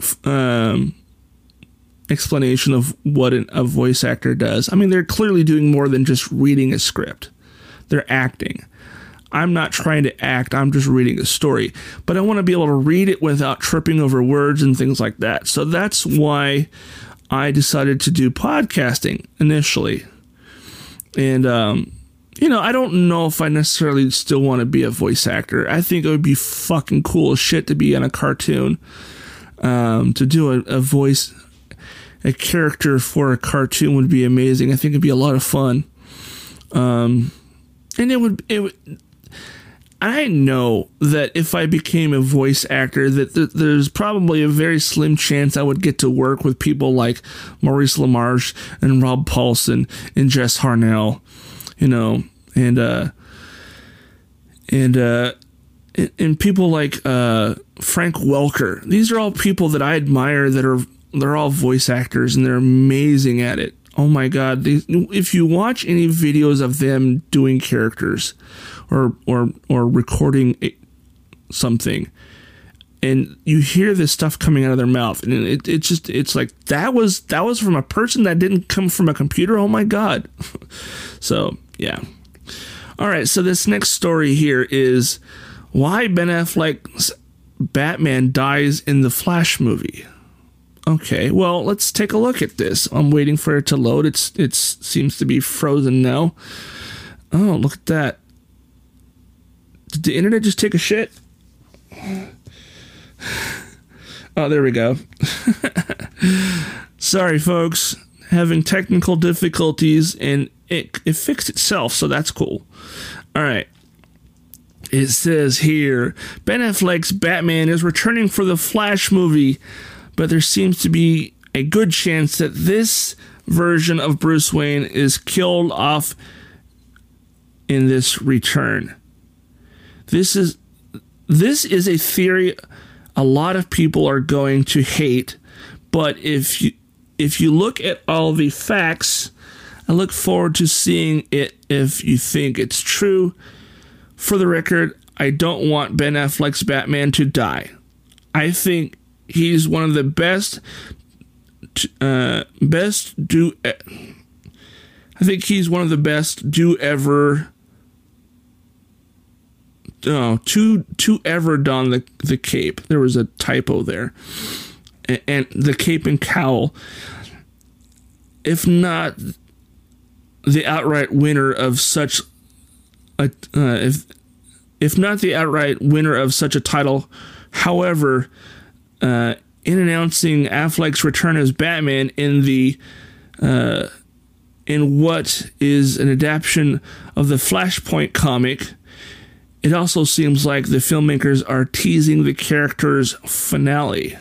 explanation of what a voice actor does. I mean, they're clearly doing more than just reading a script. They're acting. I'm not trying to act, I'm just reading a story. But I want to be able to read it without tripping over words and things like that. So that's why I decided to do podcasting initially. And, I don't know if I necessarily still want to be a voice actor. I think it would be fucking cool as shit to be on a cartoon. To do a voice, a character for a cartoon would be amazing. I think it'd be a lot of fun. And it would I know that if I became a voice actor, that there's probably a very slim chance I would get to work with people like Maurice LaMarche and Rob Paulson and Jess Harnell, you know, and people like Frank Welker. These are all people that I admire they're all voice actors and they're amazing at it. Oh my God. If you watch any videos of them doing characters or recording something and you hear this stuff coming out of their mouth and it's like, that was from a person that didn't come from a computer. Oh my God. So yeah. All right. So this next story here is why Ben Affleck's Batman dies in the Flash movie. Okay, well, let's take a look at this. I'm waiting for it to load. It seems to be frozen now. Oh, look at that. Did the internet just take a shit? Oh, there we go. Sorry, folks. Having technical difficulties, and it fixed itself, so that's cool. All right. It says here, Ben Affleck's Batman is returning for the Flash movie, but there seems to be a good chance that this version of Bruce Wayne is killed off in this return. This is a theory a lot of people are going to hate, but if you look at all the facts, I look forward to seeing it if you think it's true. For the record, I don't want Ben Affleck's Batman to die. I think he's one of the best to ever don the cape. There was a typo there. And the cape and cowl, if not the outright winner of such a if not the outright winner of such a title. However, in announcing Affleck's return as Batman in what is an adaptation of the Flashpoint comic, it also seems like the filmmakers are teasing the character's finale.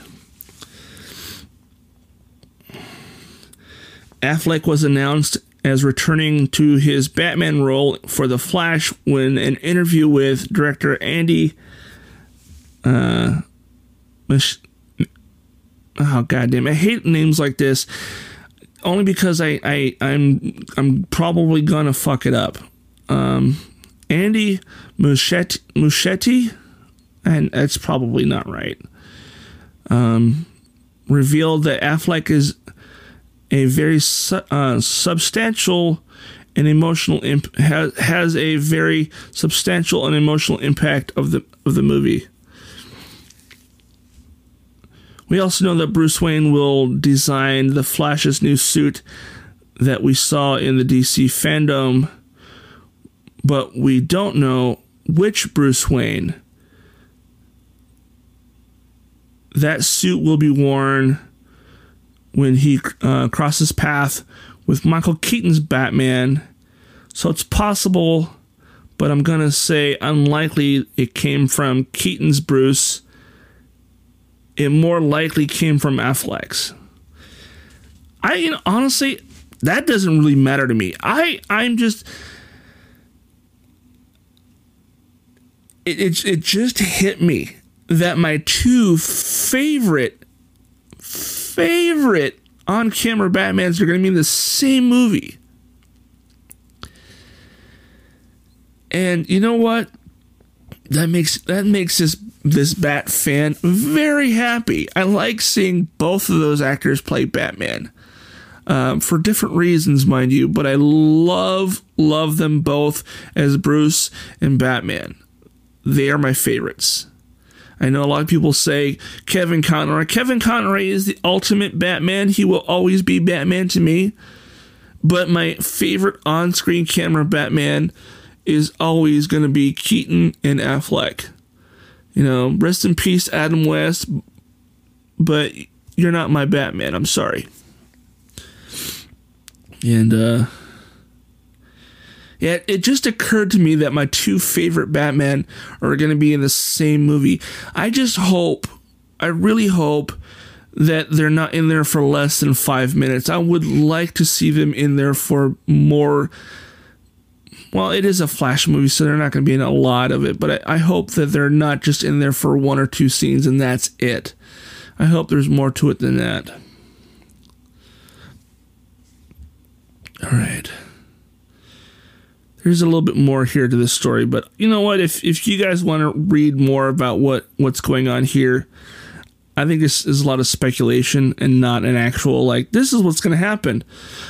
Affleck was announced as returning to his Batman role for The Flash when an interview with director Andy oh goddamn, I hate names like this only because I'm probably gonna fuck it up. Andy Muschietti, and that's probably not right. Revealed that Affleck is a very substantial and emotional has a very substantial and emotional impact of the movie. We also know that Bruce Wayne will design the Flash's new suit that we saw in the DC fandom, but we don't know which Bruce Wayne. That suit will be worn when he crosses path with Michael Keaton's Batman. So it's possible, but I'm going to say unlikely it came from Keaton's Bruce. It more likely came from Affleck's. Honestly, that doesn't really matter to me. I'm just... It just hit me that my two favorite on-camera Batmans are going to be in the same movie. And you know what? That makes this Bat fan very happy. I like seeing both of those actors play Batman. For different reasons, mind you, but I love them both as Bruce and Batman. They are my favorites. I know a lot of people say Kevin Conroy. Kevin Conroy is the ultimate Batman. He will always be Batman to me. But my favorite on-screen camera Batman is always going to be Keaton and Affleck. You know, rest in peace, Adam West. But you're not my Batman. I'm sorry. And, Yeah, it just occurred to me that my two favorite Batman are going to be in the same movie. I really hope that they're not in there for less than 5 minutes. I would like to see them in there for more. Well, it is a Flash movie, so they're not going to be in a lot of it, but I hope that they're not just in there for 1 or 2 scenes and that's it. I hope there's more to it than that. All right. There's a little bit more here to this story, but you know what? If you guys want to read more about what's going on here, I think this is a lot of speculation and not an actual, like, this is what's going to happen.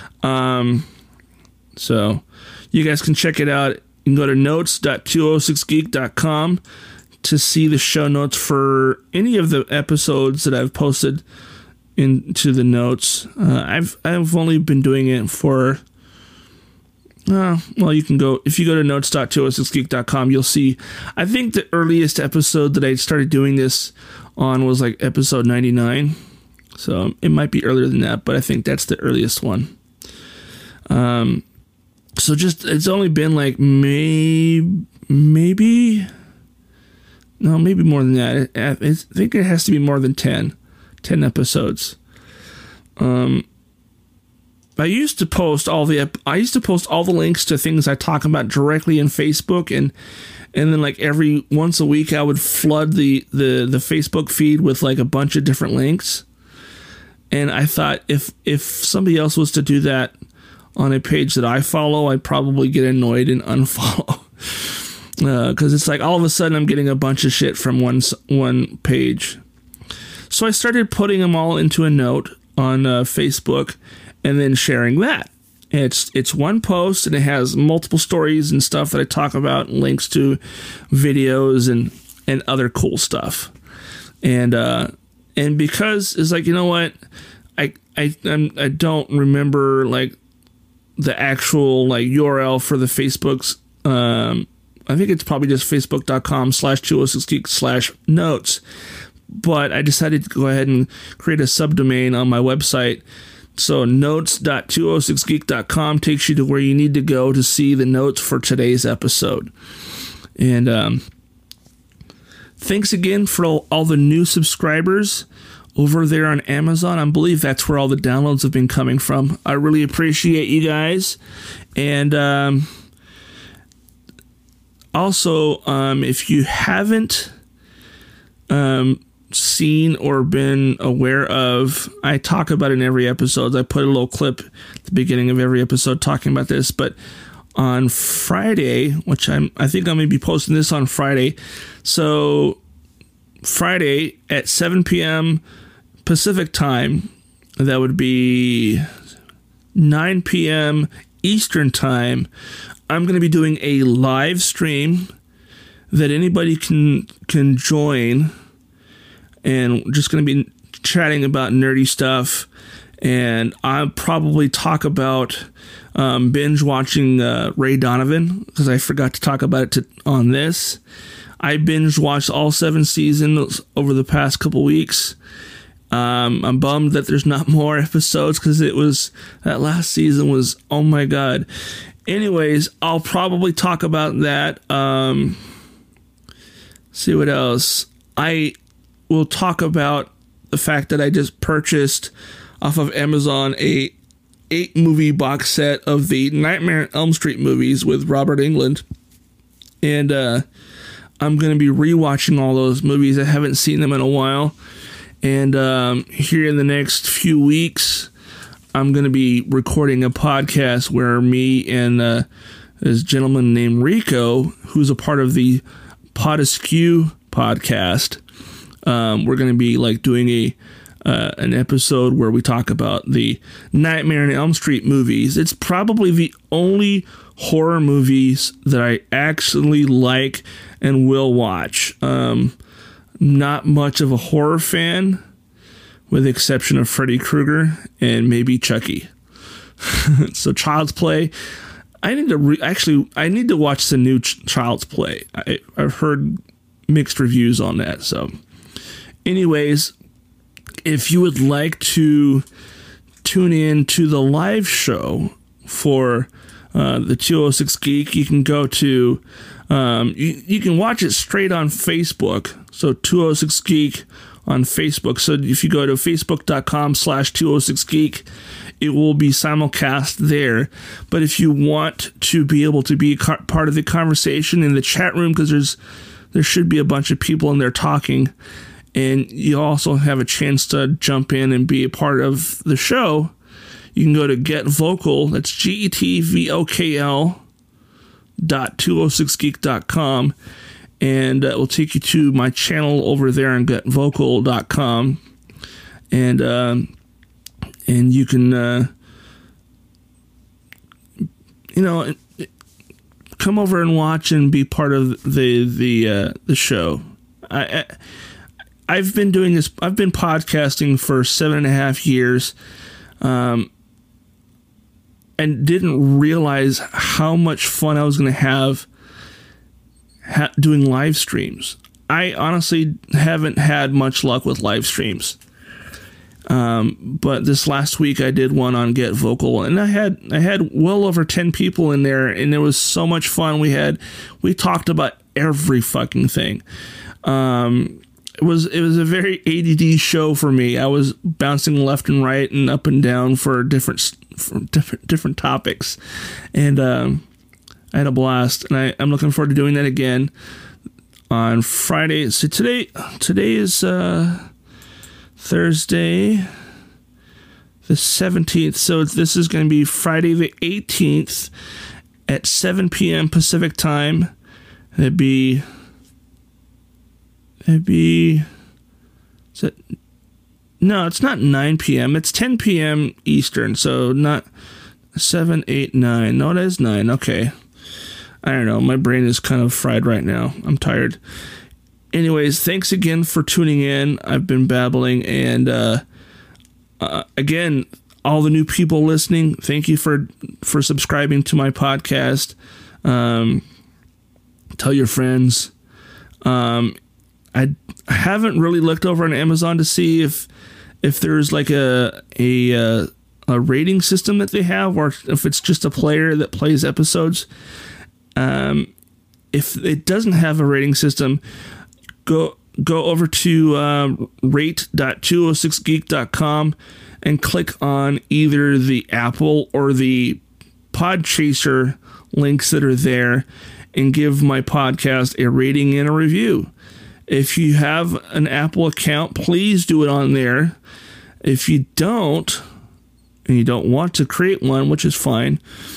So you guys can check it out. You can go to notes.206geek.com to see the show notes for any of the episodes that I've posted into the notes. I've only been doing it for... well, you can go, if you go to notes.206geek.com, you'll see, I think the earliest episode that I started doing this on was like episode 99. So it might be earlier than that, but I think that's the earliest one. So just, it's only been like maybe more than that. I think it has to be more than 10 episodes. I used to post all the links to things I talk about directly in Facebook, and then like every once a week I would flood the Facebook feed with like a bunch of different links. And I thought if somebody else was to do that on a page that I follow, I'd probably get annoyed and unfollow. Because it's like all of a sudden I'm getting a bunch of shit from one page. So I started putting them all into a note on Facebook and then sharing that. It's one post and it has multiple stories and stuff that I talk about, links to videos and other cool stuff. And because it's like, you know what, I don't remember like the actual like URL for the Facebook's. I think it's probably just facebook.com/206geek/notes. But I decided to go ahead and create a subdomain on my website. So notes.206geek.com takes you to where you need to go to see the notes for today's episode. And thanks again for all the new subscribers over there on Amazon. I believe that's where all the downloads have been coming from. I really appreciate you guys. And also, if you haven't seen or been aware of, I talk about it in every episode. I put a little clip at the beginning of every episode talking about this, but on Friday, which I think I'm going to be posting this on Friday. So Friday at 7 p.m. Pacific time, that would be 9 p.m. Eastern time, I'm going to be doing a live stream that anybody can join, and just going to be chatting about nerdy stuff. And I'll probably talk about binge watching Ray Donovan, because I forgot to talk about it on this. I binge watched all 7 seasons over the past couple weeks. I'm bummed that there's not more episodes, because that last season was, oh my god. Anyways, I'll probably talk about that. See what else. I will talk about the fact that I just purchased off of Amazon a 8-movie box set of the Nightmare on Elm Street movies with Robert Englund. And I'm going to be rewatching all those movies. I haven't seen them in a while. And here in the next few weeks, I'm going to be recording a podcast where me and this gentleman named Rico, who's a part of the Pod Askew podcast, we're going to be like doing an episode where we talk about the Nightmare on Elm Street movies. It's probably the only horror movies that I actually like and will watch. Not much of a horror fan, with the exception of Freddy Krueger and maybe Chucky. So Child's Play, I need to watch the new Child's Play. I've heard mixed reviews on that. So anyways, if you would like to tune in to the live show for the 206 Geek. You can go to, you can watch it straight on Facebook. So 206 Geek on Facebook. So if you go to facebook.com/206geek, it will be simulcast there. But if you want to be able to be part of the conversation in the chat room, because there should be a bunch of people in there talking, and you also have a chance to jump in and be a part of the show, you can go to Get Vocal. That's GETVOKL.206geek.com, and it will take you to my channel over there on getvocal.com, and you can come over and watch and be part of the show. I've been doing this. I've been podcasting for 7.5 years, and didn't realize how much fun I was going to have doing live streams. I honestly haven't had much luck with live streams. But this last week I did one on Get Vocal, and I had well over 10 people in there, and it was so much fun. We talked about every fucking thing. It was a very ADD show for me. I was bouncing left and right and up and down for different topics, and I had a blast. And I'm looking forward to doing that again on Friday. So today is Thursday, the 17th. So this is going to be Friday the 18th at 7 p.m. Pacific time. It'd be. No, it's not 9 p.m. It's 10 p.m. Eastern. So not 7, 8, 9. No, it is 9. Okay. I don't know. My brain is kind of fried right now. I'm tired. Anyways, thanks again for tuning in. I've been babbling, and again, all the new people listening, thank you for subscribing to my podcast. Tell your friends. I haven't really looked over on Amazon to see if there's like a rating system that they have, or if it's just a player that plays episodes. If it doesn't have a rating system, go over to rate.206geek.com and click on either the Apple or the Podchaser links that are there, and give my podcast a rating and a review. If you have an Apple account, please do it on there. If you don't, and you don't want to create one, which is fine,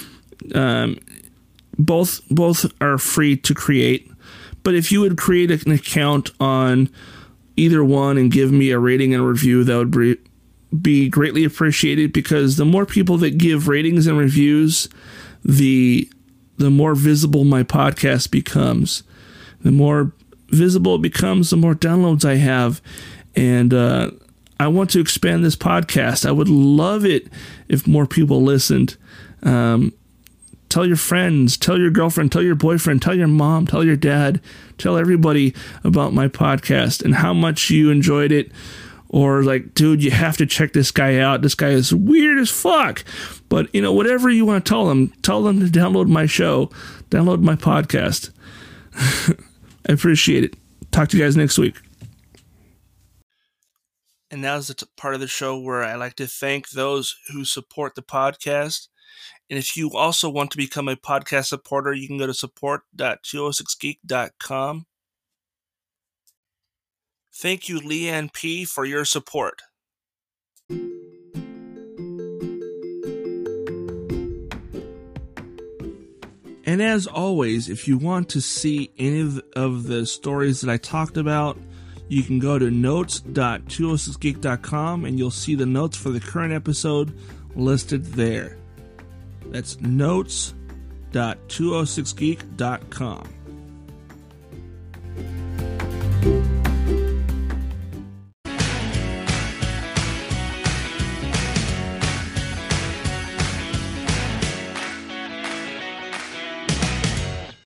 both are free to create. But if you would create an account on either one and give me a rating and a review, that would be greatly appreciated, because the more people that give ratings and reviews, the more visible my podcast becomes. The more visible it becomes, the more downloads I have, and I want to expand this podcast. I would love it if more people listened. Tell your friends, tell your girlfriend, tell your boyfriend, tell your mom, tell your dad, tell everybody about my podcast and how much you enjoyed it. Or like, dude, you have to check this guy out. This guy is weird as fuck. But, whatever you want to tell them to download my show, download my podcast. I appreciate it. Talk to you guys next week. And now's the part of the show where I like to thank those who support the podcast. And if you also want to become a podcast supporter, you can go to support.206geek.com. Thank you, Leanne P., for your support. And as always, if you want to see any of the stories that I talked about, you can go to notes.206geek.com and you'll see the notes for the current episode listed there. That's notes.206geek.com.